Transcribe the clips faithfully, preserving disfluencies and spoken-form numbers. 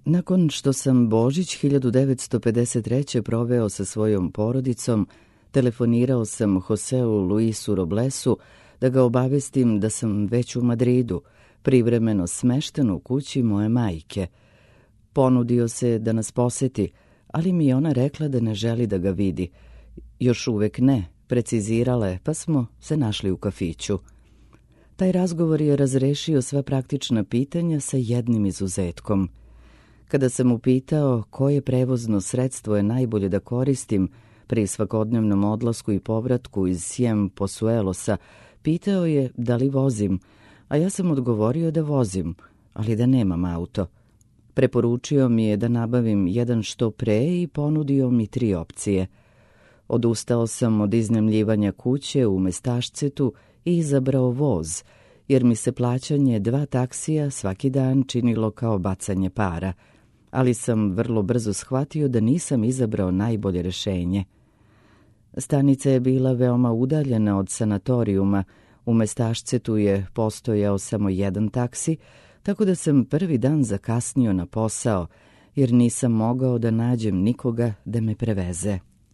Nakon što sam Božić hiljadu devetsto pedeset treće proveo sa svojom porodicom, telefonirao sam Joseu Luisu Roblesu da ga obavestim da sam već u Madridu, privremeno smešten u kući moje majke. Ponudio se da nas poseti, ali mi je ona rekla da ne želi da ga vidi. Još uvek ne, precizirala je, pa smo se našli u kafiću. Taj razgovor je razrešio sva praktična pitanja sa jednim izuzetkom. Kada sam upitao koje prevozno sredstvo je najbolje da koristim pri svakodnevnom odlasku i povratku iz Ciempozuelosa, pitao je da li vozim, a ja sam odgovorio da vozim, ali da nemam auto. Preporučio mi je da nabavim jedan što pre i ponudio mi tri opcije. Odustao sam od iznajmljivanja kuće u Mestašcetu i izabrao voz, jer mi se plaćanje dva taksija svaki dan činilo kao bacanje para, ali sam vrlo brzo shvatio da nisam izabrao najbolje rešenje. Stanica je bila veoma udaljena od sanatorijuma, u Mestašcetu je postojao samo jedan taksi, tako da sam prvi dan zakasnio na posao, jer nisam mogao da nađem nikoga da me preveze.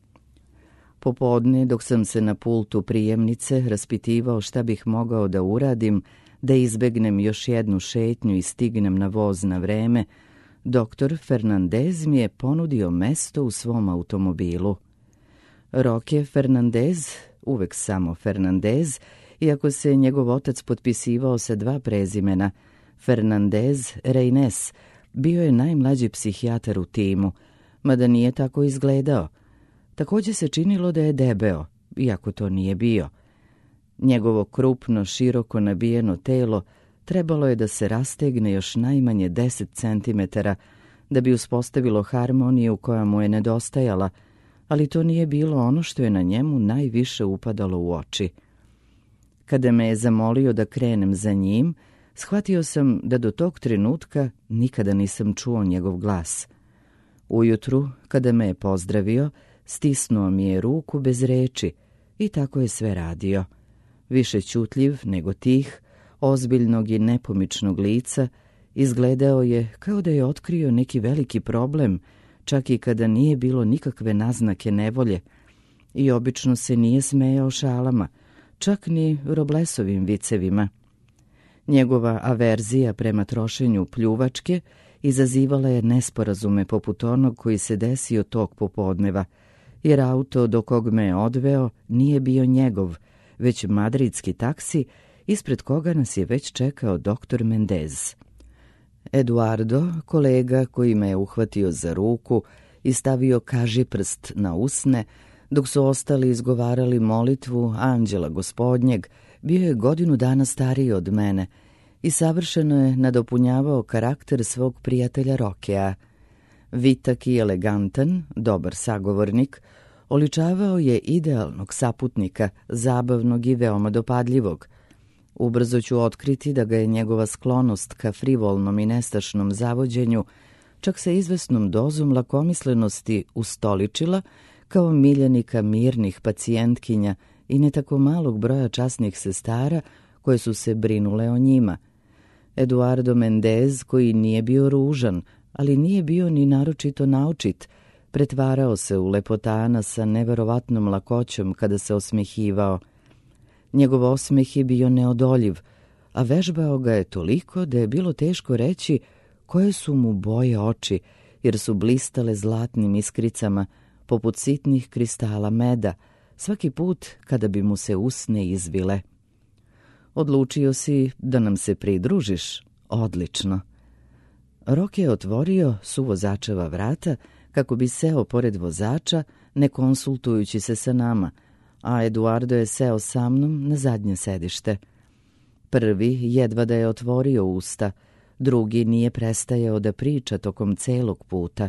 Popodne, dok sam se na pultu prijemnice raspitivao šta bih mogao da uradim, da izbegnem još jednu šetnju i stignem na voz na vreme, doktor Fernandez mi je ponudio mesto u svom automobilu. Roque Fernandez, uvek samo Fernandez, iako se njegov otac potpisivao sa dva prezimena, Fernandez Reines, bio je najmlađi psihijatar u timu, mada nije tako izgledao. Također se činilo da je debeo, iako to nije bio. Njegovo krupno, široko nabijeno telo trebalo je da se rastegne još najmanje deset centimetara da bi uspostavilo harmoniju koja mu je nedostajala, ali to nije bilo ono što je na njemu najviše upadalo u oči. Kada me je zamolio da krenem za njim, shvatio sam da do tog trenutka nikada nisam čuo njegov glas. Ujutru, kada me je pozdravio, stisnuo mi je ruku bez reči i tako je sve radio. Više ćutljiv nego tih, ozbiljnog i nepomičnog lica, izgledao je kao da je otkrio neki veliki problem, čak i kada nije bilo nikakve naznake nevolje, i obično se nije smejao šalama, čak ni Roblesovim vicevima. Njegova averzija prema trošenju pljuvačke izazivala je nesporazume poput onog koji se desio tog popodneva, jer auto do kog me je odveo nije bio njegov, već madridski taksi, ispred koga nas je već čekao doktor Mendez. Eduardo, kolega koji me je uhvatio za ruku i stavio kažiprst na usne, dok su ostali izgovarali molitvu Anđela Gospodnjeg, bio je godinu dana stariji od mene i savršeno je nadopunjavao karakter svog prijatelja Rokea. Vitak i elegantan, dobar sagovornik, oličavao je idealnog saputnika, zabavnog i veoma dopadljivog. Ubrzo ću otkriti da ga je njegova sklonost ka frivolnom i nestašnom zavođenju čak sa izvesnom dozom lakomislenosti ustoličila kao miljenika mirnih pacijentkinja i ne tako malog broja časnih sestara koje su se brinule o njima. Eduardo Mendez, koji nije bio ružan, ali nije bio ni naročito naučit, pretvarao se u lepotana sa neverovatnom lakoćom kada se osmehivao. Njegov osmeh je bio neodoljiv, a vežbao ga je toliko da je bilo teško reći koje su mu boje oči, jer su blistale zlatnim iskricama, poput sitnih kristala meda, svaki put kada bi mu se usne izvile. Odlučio si da nam se pridružiš? Odlično. Rok je otvorio suvozačeva vrata kako bi seo pored vozača, ne konsultujući se sa nama, a Eduardo je seo sa mnom na zadnje sedište. Prvi jedva da je otvorio usta, drugi nije prestajao da priča tokom celog puta.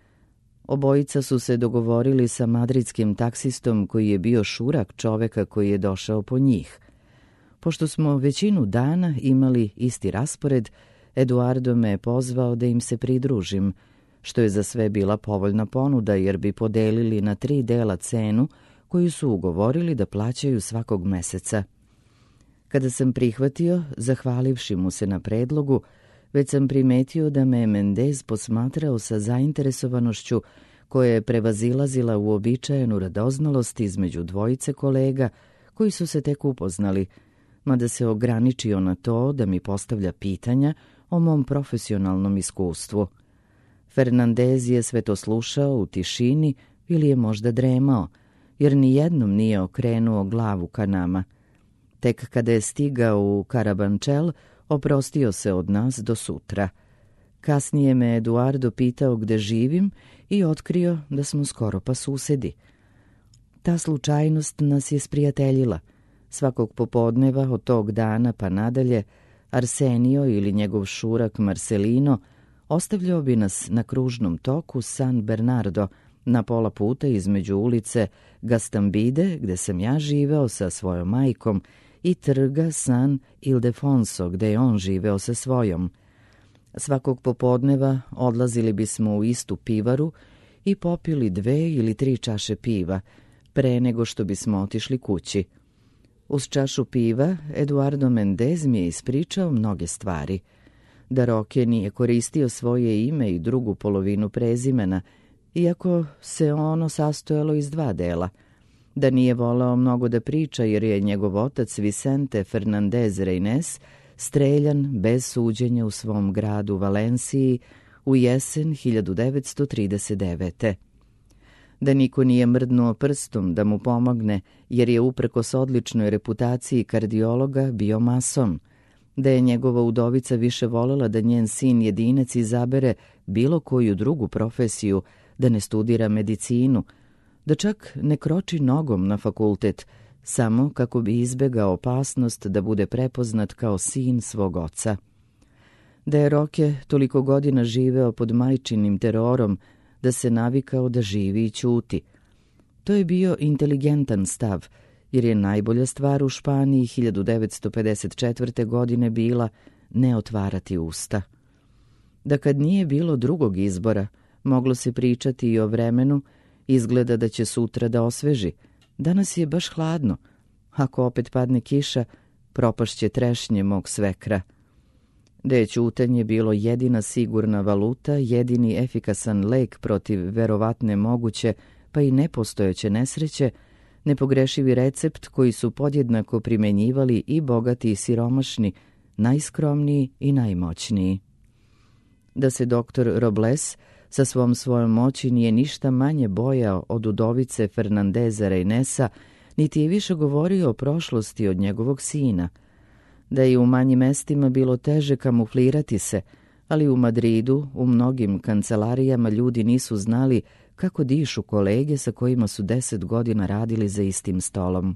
Obojica su se dogovorili sa madridskim taksistom koji je bio šurak čoveka koji je došao po njih. Pošto smo većinu dana imali isti raspored, Eduardo me je pozvao da im se pridružim, što je za sve bila povoljna ponuda jer bi podelili na tri dela cenu koju su ugovorili da plaćaju svakog meseca. Kada sam prihvatio, zahvalivši mu se na predlogu, već sam primetio da me Mendez posmatrao sa zainteresovanošću koja je prevazilazila uobičajenu radoznalost između dvojice kolega koji su se tek upoznali, mada se ograničio na to da mi postavlja pitanja o mom profesionalnom iskustvu. Fernandez je sve to slušao u tišini ili je možda dremao, jer ni jednom nije okrenuo glavu ka nama. Tek kada je stigao u Karabančel, oprostio se od nas do sutra. Kasnije me Eduardo pitao gde živim i otkrio da smo skoro pa susedi. Ta slučajnost nas je sprijateljila. Svakog popodneva od tog dana pa nadalje, Arsenio ili njegov šurak Marcelino ostavljao bi nas na kružnom toku San Bernardo, na pola puta između ulice Gastambide, gde sam ja živeo sa svojom majkom, i trga San Ildefonso, gde je on živeo sa svojom. Svakog popodneva odlazili bismo u istu pivaru i popili dve ili tri čaše piva, pre nego što bismo otišli kući. Uz čašu piva, Eduardo Mendez mi je ispričao mnoge stvari. Da Roke nije koristio svoje ime i drugu polovinu prezimena, iako se ono sastojalo iz dva dela. Da nije voleo mnogo da priča jer je njegov otac Vicente Fernandez Reines streljan bez suđenja u svom gradu Valenciji u jesen hiljadu devetsto trideset devete. Da niko nije mrdnuo prstom da mu pomogne jer je uprkos odličnoj reputaciji kardiologa bio mason. Da je njegova udovica više volela da njen sin jedinec izabere bilo koju drugu profesiju, da ne studira medicinu, da čak ne kroči nogom na fakultet, samo kako bi izbegao opasnost da bude prepoznat kao sin svog oca. Da je Roke toliko godina živeo pod majčinim terorom, da se navikao da živi i ćuti. To je bio inteligentan stav, jer je najbolja stvar u Španiji hiljadu devetsto pedeset četvrte. godine bila ne otvarati usta. Da kad nije bilo drugog izbora, moglo se pričati i o vremenu, izgleda da će sutra da osveži. Danas je baš hladno. Ako opet padne kiša, propašće trešnje mog svekra. Da je ćutanje bilo jedina sigurna valuta, jedini efikasan lek protiv verovatne moguće, pa i nepostojeće nesreće, nepogrešivi recept koji su podjednako primenjivali i bogati i siromašni, najskromniji i najmoćniji. Da se doktor Robles sa svom svojom moći nije ništa manje bojao od udovice Fernandeza Reinesa, niti je više govorio o prošlosti od njegovog sina. Da je u manjim mestima bilo teže kamuflirati se, ali u Madridu, u mnogim kancelarijama ljudi nisu znali kako dišu kolege sa kojima su deset godina radili za istim stolom.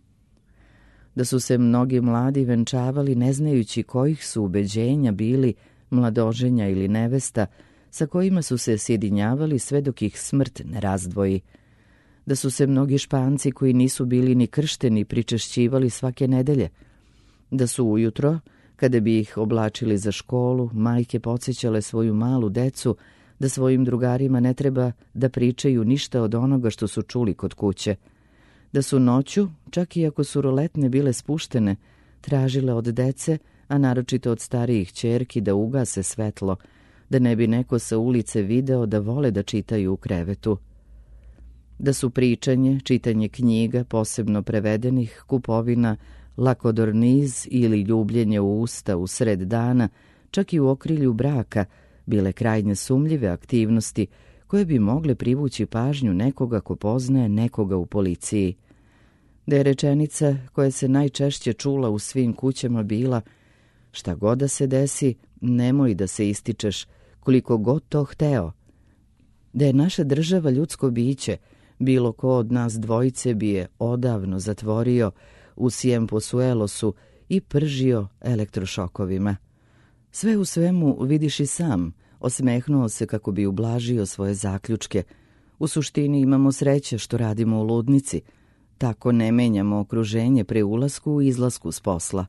Da su se mnogi mladi venčavali ne znajući kojih su ubeđenja bili mladoženja ili nevesta, sa kojima su se sjedinjavali sve dok ih smrt ne razdvoji. Da su se mnogi Španci koji nisu bili ni kršteni pričešćivali svake nedelje. Da su ujutro, kada bi ih oblačili za školu, majke podsjećale svoju malu decu da svojim drugarima ne treba da pričaju ništa od onoga što su čuli kod kuće. Da su noću, čak i ako su roletne bile spuštene, tražile od dece, a naročito od starijih ćerki, da ugase svetlo, da ne bi neko sa ulice video da vole da čitaju u krevetu. Da su pričanje, čitanje knjiga, posebno prevedenih, kupovina, lakodorniz ili ljubljenje u usta u sred dana, čak i u okrilju braka, bile krajnje sumljive aktivnosti koje bi mogle privući pažnju nekoga ko poznaje nekoga u policiji. Da je rečenica koja se najčešće čula u svim kućama bila: šta god da se desi, nemoj da se ističeš, koliko god to hteo. Da je naša država ljudsko biće, bilo ko od nas dvojice bi je odavno zatvorio u Cienpozuelosu i pržio elektrošokovima. Sve u svemu vidiš i sam, osmehnuo se kako bi ublažio svoje zaključke. U suštini imamo sreće što radimo u ludnici, tako ne menjamo okruženje pre ulasku i izlasku s posla.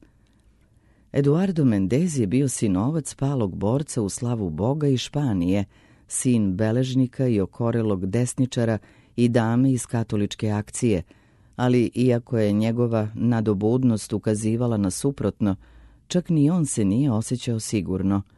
Eduardo Mendez je bio sinovac palog borca u slavu Boga i Španije, sin beležnika i okorelog desničara i dame iz katoličke akcije, ali iako je njegova nadobudnost ukazivala na suprotno, čak ni on se nije osjećao sigurno.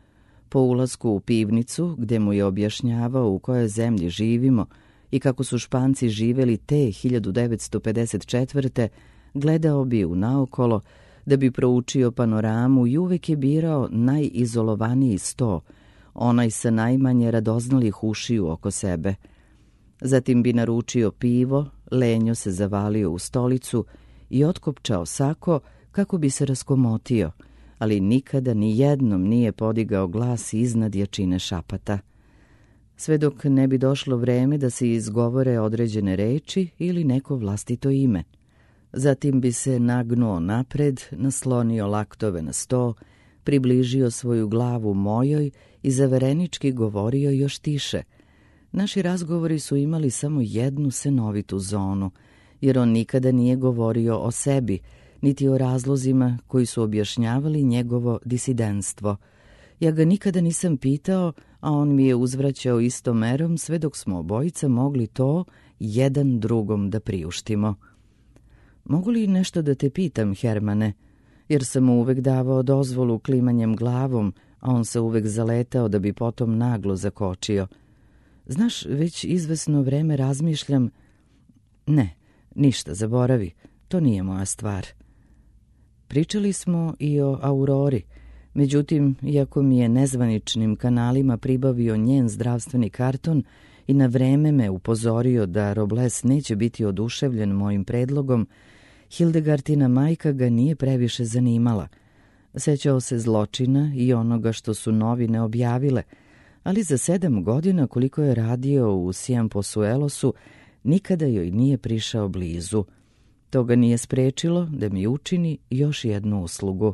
Po ulasku u pivnicu, gde mu je objašnjavao u kojoj zemlji živimo i kako su Španci živeli te hiljadu devetsto pedeset četvrte. gledao bi u naokolo da bi proučio panoramu i uvek je birao najizolovaniji sto, onaj sa najmanje radoznalih ušiju oko sebe. Zatim bi naručio pivo, lenjo se zavalio u stolicu i otkopčao sako kako bi se raskomotio, ali nikada ni jednom nije podigao glas iznad jačine šapata. Sve dok ne bi došlo vreme da se izgovore određene reči ili neko vlastito ime. Zatim bi se nagnuo napred, naslonio laktove na sto, približio svoju glavu mojoj i zaverenički govorio još tiše. Naši razgovori su imali samo jednu senovitu zonu, jer on nikada nije govorio o sebi, niti o razlozima koji su objašnjavali njegovo disidentstvo. Ja ga nikada nisam pitao, a on mi je uzvraćao istom merom sve dok smo obojica mogli to jedan drugom da priuštimo. Mogu li nešto da te pitam, Hermane? Jer sam mu uvek davao dozvolu klimanjem glavom, a on se uvek zaletao da bi potom naglo zakočio. Znaš, već izvesno vreme razmišljam... Ne, ništa, zaboravi, to nije moja stvar. Pričali smo i o Aurori, međutim, iako mi je nezvaničnim kanalima pribavio njen zdravstveni karton i na vreme me upozorio da Robles neće biti oduševljen mojim predlogom, Hildegardina majka ga nije previše zanimala. Sećao se zločina i onoga što su novine objavile, ali za sedam godina koliko je radio u Cienpozuelosu, nikada joj nije prišao blizu. To ga nije sprečilo da mi učini još jednu uslugu.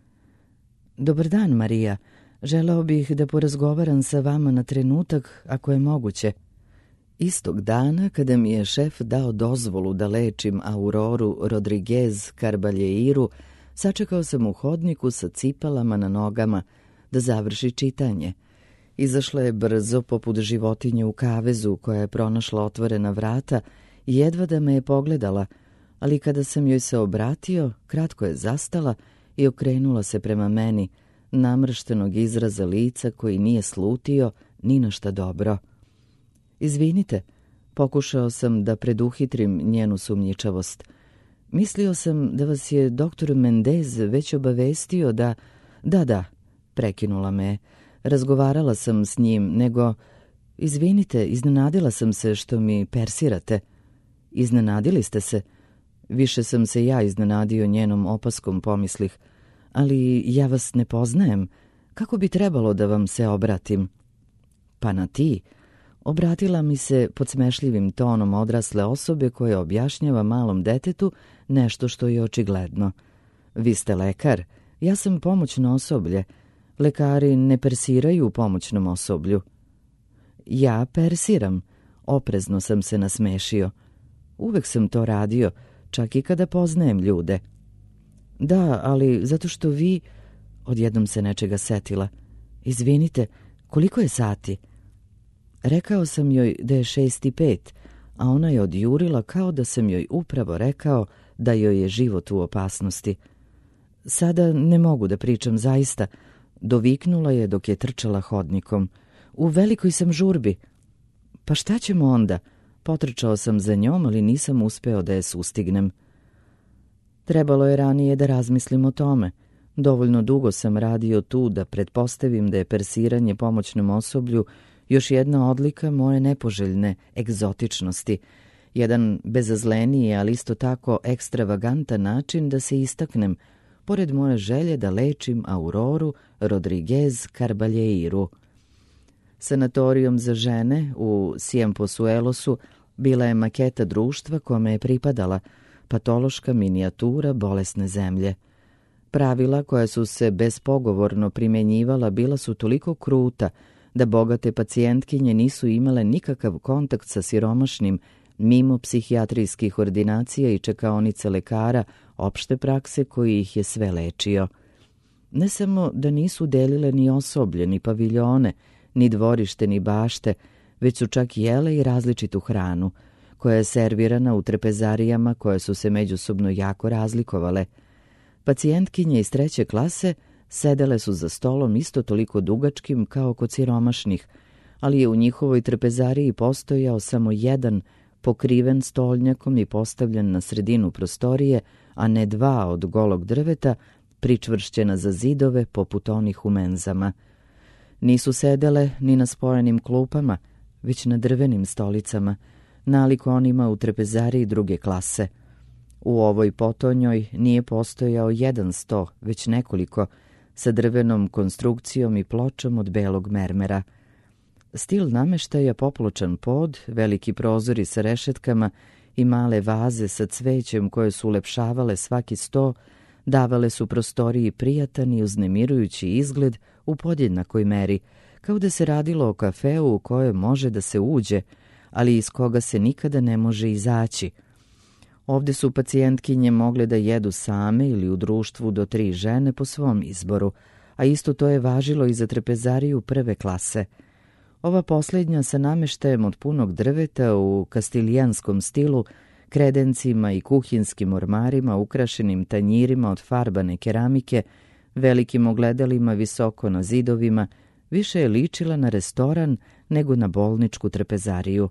Dobar dan, Marija. Želeo bih da porazgovaram sa vama na trenutak, ako je moguće. Istog dana, kada mi je šef dao dozvolu da lečim Auroru Rodriguez Carbaljeiru, sačekao sam u hodniku sa cipelama na nogama da završi čitanje. Izašla je brzo poput životinje u kavezu koja je pronašla otvorena vrata i jedva da me je pogledala, ali kada sam joj se obratio, kratko je zastala i okrenula se prema meni, namrštenog izraza lica koji nije slutio ni na šta dobro. Izvinite, pokušao sam da preduhitrim njenu sumnjičavost. Mislio sam da vas je doktor Mendez već obavestio da... Da, da, prekinula me. Razgovarala sam s njim, nego... Izvinite, iznenadila sam se što mi persirate. Iznenadili ste se? Više sam se ja iznenadio njenom opaskom, pomislih. Ali ja vas ne poznajem. Kako bi trebalo da vam se obratim? Pa na ti. Obratila mi se podsmešljivim tonom odrasle osobe koja objašnjava malom detetu nešto što je očigledno. Vi ste lekar, ja sam pomoćno osoblje. Lekari ne persiraju u pomoćnom osoblju. Ja persiram, oprezno sam se nasmešio. Uvek sam to radio, čak i kada poznajem ljude. Da, ali zato što vi... Odjednom se nečega setila. Izvinite, koliko je sati? Rekao sam joj da je šest i pet, a ona je odjurila kao da sam joj upravo rekao da joj je život u opasnosti. Sada ne mogu da pričam zaista, doviknula je dok je trčala hodnikom. U velikoj sam žurbi. Pa šta ćemo onda? Potrčao sam za njom, ali nisam uspeo da je sustignem. Trebalo je ranije da razmislim o tome. Dovoljno dugo sam radio tu da pretpostavim da je persiranje pomoćnom osoblju još jedna odlika moje nepoželjne egzotičnosti, jedan bezazleniji, ali isto tako ekstravagantan način da se istaknem, pored moje želje da lečim Auroru Rodriguez Carbaljeiru. Sanatorijom za žene u Cienpozuelosu bila je maketa društva kome je pripadala, patološka minijatura bolesne zemlje. Pravila koja su se bespogovorno primjenjivala bila su toliko kruta da bogate pacijentkinje nisu imale nikakav kontakt sa siromašnim, mimo psihijatrijskih ordinacija i čekaonica lekara opšte prakse koji ih je sve lečio. Ne samo da nisu delile ni osoblje, ni paviljone, ni dvorište, ni bašte, već su čak jele i različitu hranu, koja je servirana u trepezarijama koje su se međusobno jako razlikovale. Pacijentkinje iz treće klase sedele su za stolom isto toliko dugačkim kao kod siromašnih, ali je u njihovoj trpezariji postojao samo jedan, pokriven stolnjakom i postavljen na sredinu prostorije, a ne dva od golog drveta, pričvršćena za zidove poput onih u menzama. Nisu sedele ni na spojenim klupama, već na drvenim stolicama, nalik onima u trpezariji druge klase. U ovoj potonjoj nije postojao jedan sto, već nekoliko, sa drvenom konstrukcijom i pločom od belog mermera. Stil nameštaja popločan pod, veliki prozori sa rešetkama i male vaze sa cvećem koje su ulepšavale svaki sto, davale su prostoriji prijatan i uznemirujući izgled u podjednakoj meri, kao da se radilo o kafeu u kojem može da se uđe, ali iz koga se nikada ne može izaći. Ovde su pacijentkinje mogle da jedu same ili u društvu do tri žene po svom izboru, a isto to je važilo i za trpezariju prve klase. Ova posljednja sa nameštajem od punog drveta u kastilijanskom stilu, kredencima i kuhinskim ormarima, ukrašenim tanjirima od farbane keramike, velikim ogledalima visoko na zidovima, više je ličila na restoran nego na bolničku trpezariju.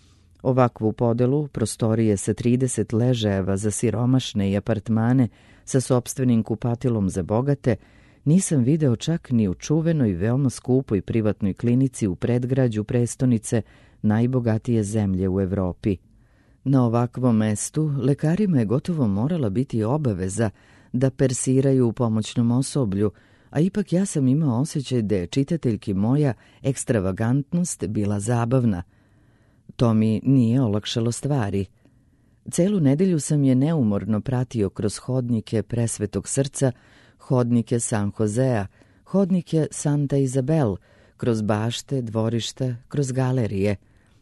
Ovakvu podelu, prostorije sa trideset ležajeva za siromašne i apartmane sa sopstvenim kupatilom za bogate, nisam video čak ni u čuvenoj, veoma skupoj privatnoj klinici u predgrađu prestonice najbogatije zemlje u Evropi. Na ovakvom mestu lekarima je gotovo morala biti obaveza da persiraju u pomoćnom osoblju, a ipak ja sam imao osjećaj da je čitateljki moja ekstravagantnost bila zabavna. To mi nije olakšalo stvari. Celu nedelju sam je neumorno pratio kroz hodnike Presvetog srca, hodnike San Josea, hodnike Santa Izabel, kroz bašte, dvorišta, kroz galerije.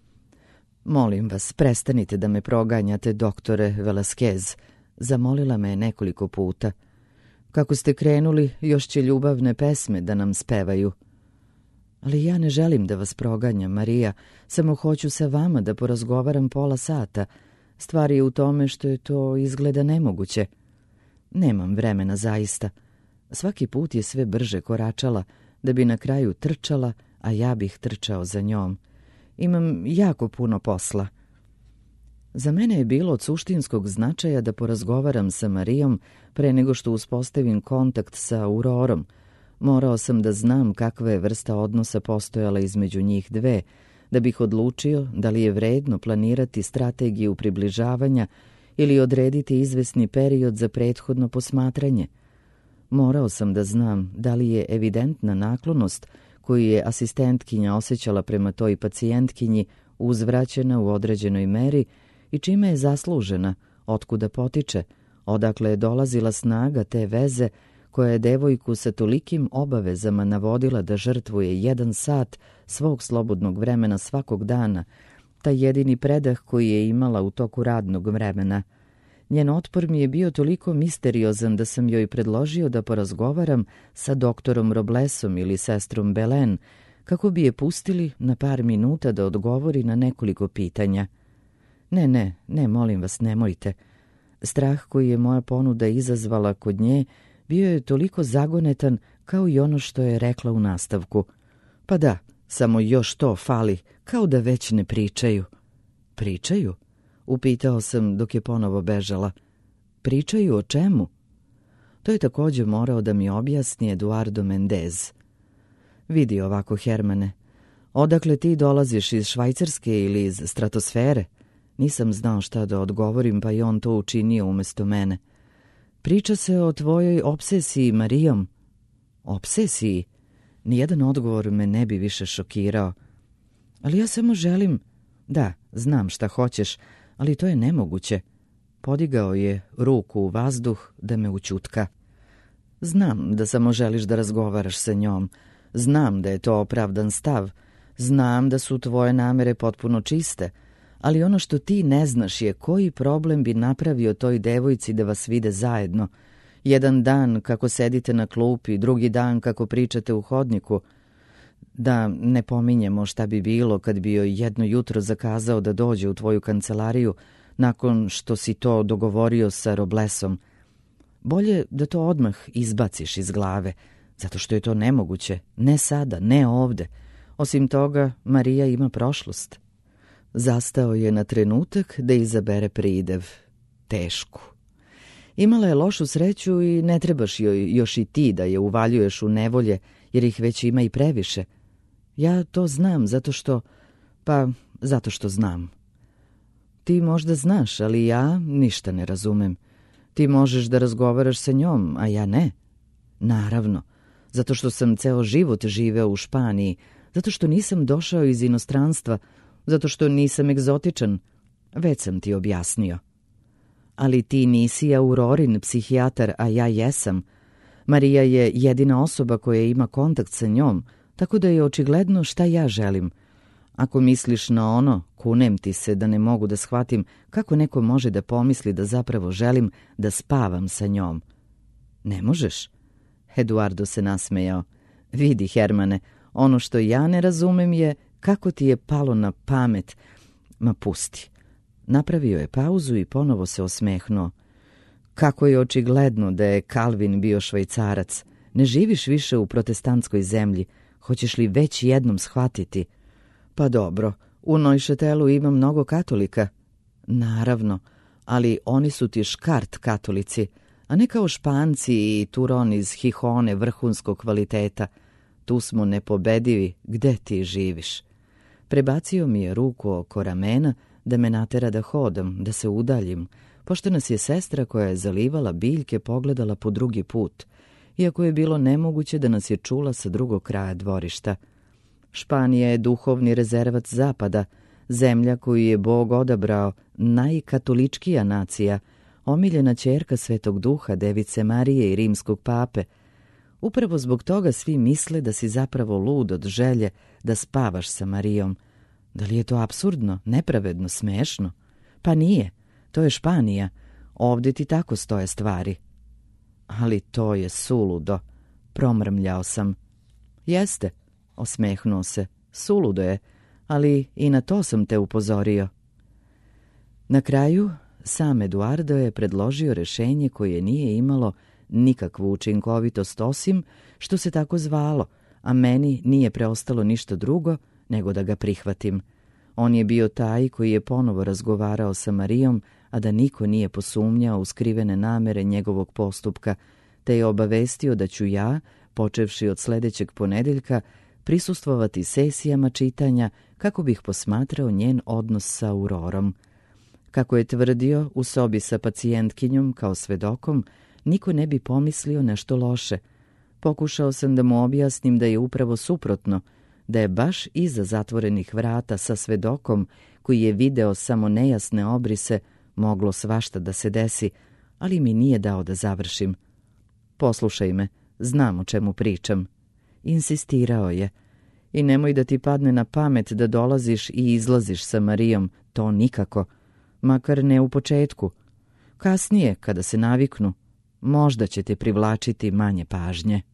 Molim vas, prestanite da me proganjate, doktore Velasquez, zamolila me nekoliko puta. Kako ste krenuli, još će ljubavne pesme da nam spevaju. Ali ja ne želim da vas proganjam, Marija, samo hoću sa vama da porazgovaram pola sata. Stvar je u tome što je to izgleda nemoguće. Nemam vremena zaista. Svaki put je sve brže koračala, da bi na kraju trčala, a ja bih trčao za njom. Imam jako puno posla. Za mene je bilo od suštinskog značaja da porazgovaram sa Marijom pre nego što uspostavim kontakt sa Aurorom. Morao sam da znam kakva je vrsta odnosa postojala između njih dve, da bih odlučio da li je vredno planirati strategiju približavanja ili odrediti izvesni period za prethodno posmatranje. Morao sam da znam da li je evidentna naklonost koju je asistentkinja osjećala prema toj pacijentkinji uzvraćena u određenoj meri i čime je zaslužena, otkuda potiče, odakle je dolazila snaga te veze koja je devojku sa tolikim obavezama navodila da žrtvuje jedan sat svog slobodnog vremena svakog dana, taj jedini predah koji je imala u toku radnog vremena. Njen otpor mi je bio toliko misteriozan da sam joj predložio da porazgovaram sa doktorom Roblesom ili sestrom Belen, kako bi je pustili na par minuta da odgovori na nekoliko pitanja. Ne, ne, ne, molim vas, nemojte. Strah koji je moja ponuda izazvala kod nje bio je toliko zagonetan kao i ono što je rekla u nastavku. Pa da, samo još to fali, kao da već ne pričaju. Pričaju? Upitao sam dok je ponovo bežala. Pričaju o čemu? To je također morao da mi objasni Eduardo Mendez. Vidi ovako, Hermane, odakle ti dolaziš, iz Švajcarske ili iz stratosfere? Nisam znao šta da odgovorim, pa i on to učinio umjesto mene. Priča se o tvojoj obsesiji, Marijom. Obsesiji? Nijedan odgovor me ne bi više šokirao. Ali ja samo želim... Da, znam šta hoćeš, ali to je nemoguće. Podigao je ruku u vazduh da me ućutka. Znam da samo želiš da razgovaraš sa njom. Znam da je to opravdan stav. Znam da su tvoje namere potpuno čiste. Ali ono što ti ne znaš je koji problem bi napravio toj devojci da vas vide zajedno. Jedan dan kako sedite na klupi, drugi dan kako pričate u hodniku. Da ne pominjemo šta bi bilo kad bi joj jedno jutro zakazao da dođe u tvoju kancelariju nakon što si to dogovorio sa Roblesom. Bolje da to odmah izbaciš iz glave. Zato što je to nemoguće, ne sada, ne ovde. Osim toga, Marija ima prošlost. Zastao je na trenutak da izabere pridev. Tešku. Imala je lošu sreću i ne trebaš joj još i ti da je uvaljuješ u nevolje, jer ih već ima i previše. Ja to znam zato što, pa zato što znam. Ti možda znaš, ali ja ništa ne razumem. Ti možeš da razgovaraš sa njom, a ja ne. Naravno, zato što sam ceo život živeo u Španiji, zato što nisam došao iz inostranstva, zato što nisam egzotičan. Već sam ti objasnio. Ali ti nisi Aurorin psihijatar, a ja jesam. Marija je jedina osoba koja ima kontakt sa njom, tako da je očigledno šta ja želim. Ako misliš na ono, kunem ti se da ne mogu da shvatim kako neko može da pomisli da zapravo želim da spavam sa njom. Ne možeš? Eduardo se nasmejao. Vidi, Hermane, ono što ja ne razumem je kako ti je palo na pamet. Ma pusti. Napravio je pauzu i ponovo se osmehnuo. Kako je očigledno da je Kalvin bio Švajcarac. Ne živiš više u protestantskoj zemlji. Hoćeš li već jednom shvatiti? Pa dobro, u Neuchâtelu ima mnogo katolika. Naravno, ali oni su ti škart katolici, a ne kao Španci i Turon iz Hihone vrhunskog kvaliteta. Tu smo nepobedivi, gde ti živiš. Prebacio mi je ruku oko ramena da me natera da hodam, da se udaljim, pošto nas je sestra koja je zalivala biljke pogledala po drugi put, iako je bilo nemoguće da nas je čula sa drugog kraja dvorišta. Španija je duhovni rezervat zapada, zemlja koju je Bog odabrao, najkatoličkija nacija, omiljena ćerka Svetog Duha, Device Marije i rimskog pape. Upravo zbog toga svi misle da si zapravo lud od želje da spavaš sa Marijom. Da li je to apsurdno, nepravedno, smešno? Pa nije, to je Španija. Ovdje ti tako stoje stvari. Ali to je suludo, promrmljao sam. Jeste, osmehnuo se, suludo je, ali i na to sam te upozorio. Na kraju, sam Eduardo je predložio rešenje koje nije imalo nikakvu učinkovitost osim što se tako zvalo, a meni nije preostalo ništa drugo nego da ga prihvatim. On je bio taj koji je ponovo razgovarao sa Marijom, a da niko nije posumnjao u skrivene namere njegovog postupka, te je obavestio da ću ja, počevši od sledećeg ponedeljka, prisustvovati sesijama čitanja kako bih posmatrao njen odnos sa Aurorom. Kako je tvrdio, u sobi sa pacijentkinjom kao svedokom, niko ne bi pomislio nešto loše. Pokušao sam da mu objasnim da je upravo suprotno, da je baš iza zatvorenih vrata sa svedokom koji je video samo nejasne obrise moglo svašta da se desi, ali mi nije dao da završim. Poslušaj me, znam o čemu pričam. Insistirao je. I nemoj da ti padne na pamet da dolaziš i izlaziš sa Marijom, to nikako. Makar ne u početku. Kasnije, kada se naviknu, možda će te privlačiti manje pažnje.